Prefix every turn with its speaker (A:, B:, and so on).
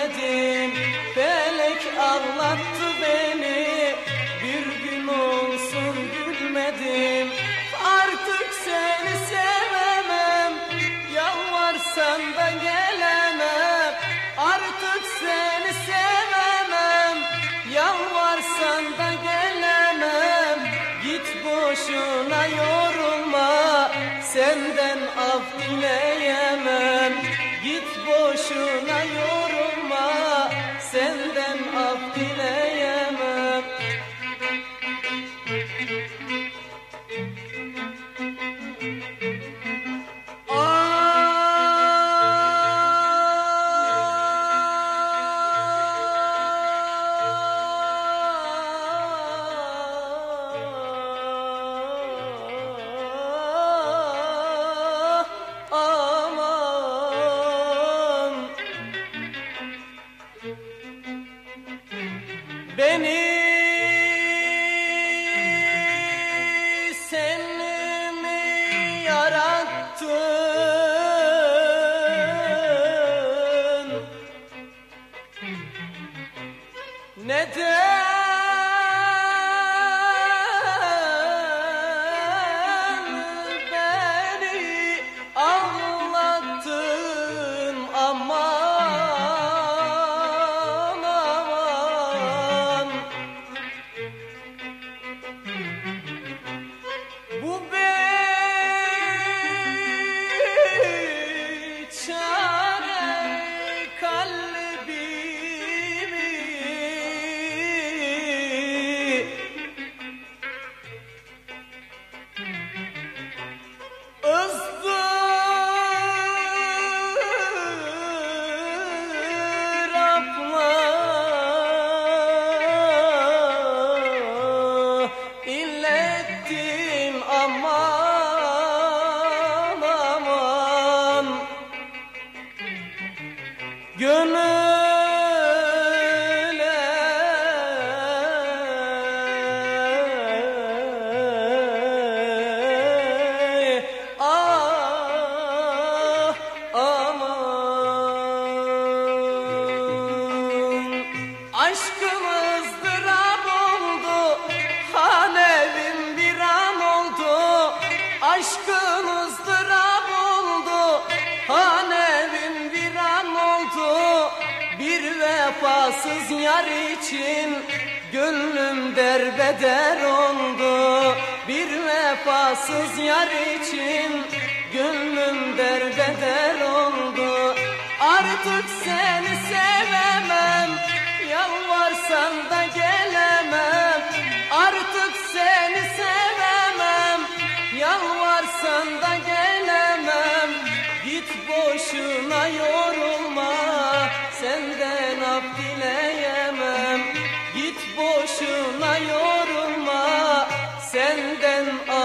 A: gülmedim. Felek ağlattı beni, bir gün olsun gülmedim. Artık seni sevemem, yalvarsan da gelemem. Artık seni sevemem, yalvarsan da gelemem. Git boşuna yorulma, senden af dileyemem. Git boşuna yorulma, senden af dileyemem. Beni sen mi yarattın? Neden beni ağlattın? Bu beçare kalbimi ızdırapla illettin. Aman aman gönüle ah aman. Aşkım ızdırap oldu, hanevim bir an oldu. Aşkın ızdırap oldu, hanevim bir an oldu. Bir vefasız yar için gönlüm derbeder oldu. Bir vefasız yar için gönlüm derbeder oldu. Artık seni sevemem, yalvarsan da gelemem. Artık seni sevemem, yalvarsan da gelemem. Git boşuna yorulma, senden af dileyemem. Git boşuna yorulma, senden af